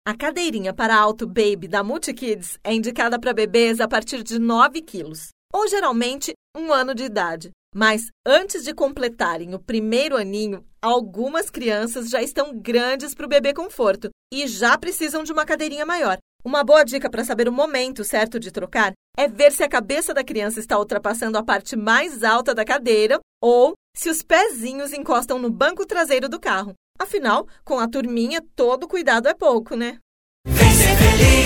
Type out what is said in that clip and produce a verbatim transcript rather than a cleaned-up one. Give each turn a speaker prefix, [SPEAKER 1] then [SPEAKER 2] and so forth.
[SPEAKER 1] A cadeirinha para alto baby da Multikids é indicada para bebês a partir de nove quilos, ou geralmente um ano de idade. Mas antes de completarem o primeiro aninho, algumas crianças já estão grandes para o bebê conforto e já precisam de uma cadeirinha maior. Uma boa dica para saber o momento certo de trocar é ver se a cabeça da criança está ultrapassando a parte mais alta da cadeira ou se os pezinhos encostam no banco traseiro do carro. Afinal, com a turminha, todo cuidado é pouco, né?
[SPEAKER 2] Vem ser feliz!